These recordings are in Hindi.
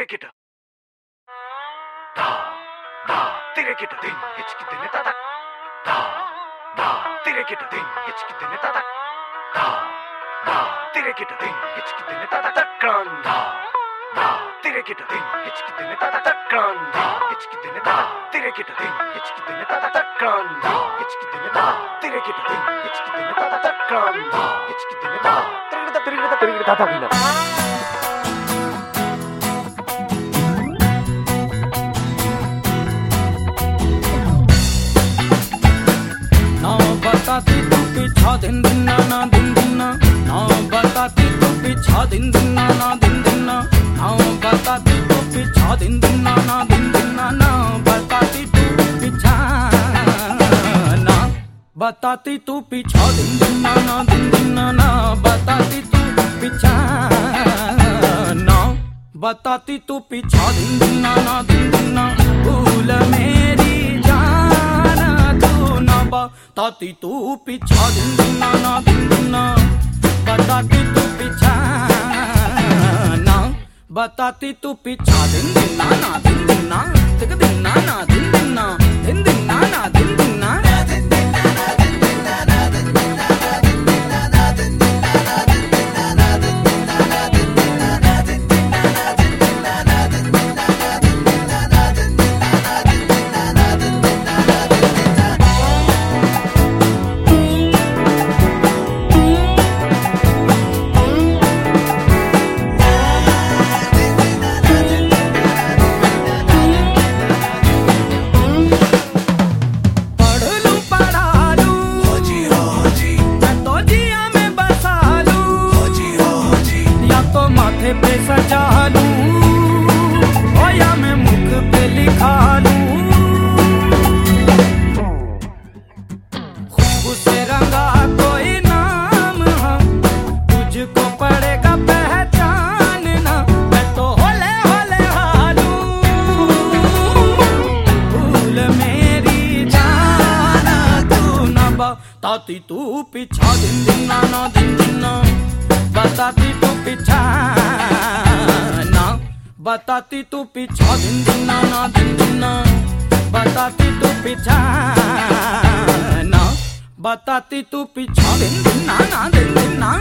तिरेकिट धा धा तिरेकिट दिन हिचकी दिन तदा धा धा तिरेकिट दिन हिचकी दिन तदा धा धा तिरेकिट दिन हिचकी दिन तदा तक्रान धा धा तिरेकिट दिन हिचकी दिन तदा तक्रान धा हिचकी दिन तदा तिरेकिट दिन हिचकी दिन तदा तक्रान धा हिचकी दिन तदा तिरेकिट दिन हिचकी दिन तदा तक्रान धा हिचकी दिन तदा तिरेकिट तदा बिना बताती तू पीछा दिन दिन ना दिन दिन ना बताती तू पीछा दिन दिन ना दिन दिन ना बताती तू पीछा दिन दिन ना दिन दिन ना बताती तू पीछा ना बताती तू पीछा दिन दिन ना दिन दिन ना बताती तू पीछा ना बताती तू पीछा दिन दिन ना दिन दिन ना भूल मेरी बताती तू पीछा दिन दिन ना दिन दिन ना बताती तू पीछा ना बताती तू पीछा दिन दिन ना दिन दिन ना दिन दिन ना दिन दिन ना दिन दिन ना दिन दिन ना पे सजा लूं ओ या मैं मुख पे लिखा लूं खुशबू से रंगा कोई नाम तुझको पड़ेगा पहचानना मैं तो होले होले हालूं भूल मेरी जाना तू ना बताती तू पीछा दिन दिन ना दिन दिन ना बताती तू पीछा ना बताती तू पीछा दिन दिन ना दिन दिन ना बताती तू पीछा ना बताती तू पीछा दिन दिन ना दिन दिन ना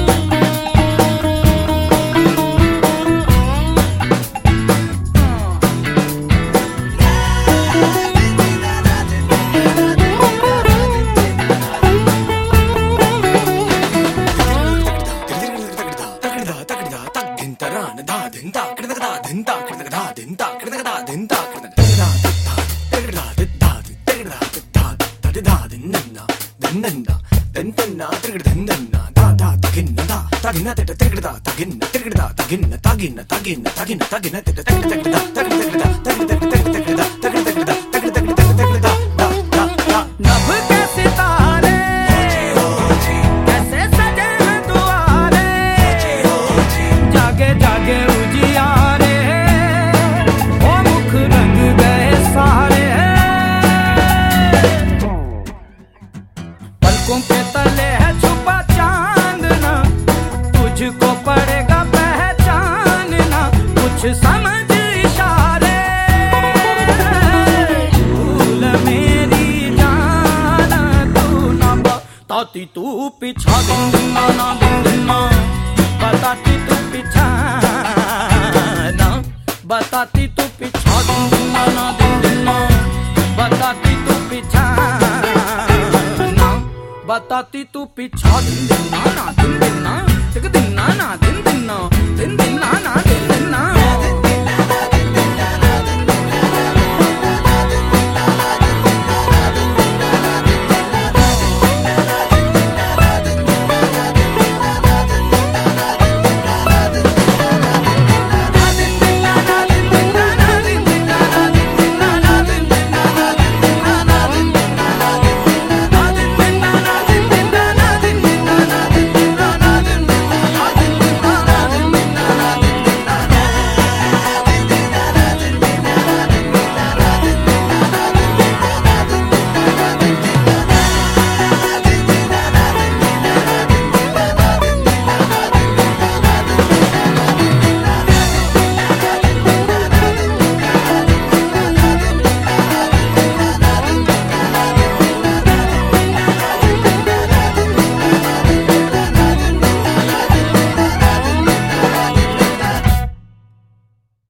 के तले है छुपा चांदना तुझको पड़ेगा पहचानना कुछ समझ इशारे भूल मेरी जाना तू ना बताती तू पीछा दिन दिन ना दिन दिन ना बताती तू पीछा ना बताती तू पीछा दिन दिन ना दिन दिन ना बताती तू पीछा बताती तू पीछा दिन दिन ना दिन दिन ना दिन दिन ना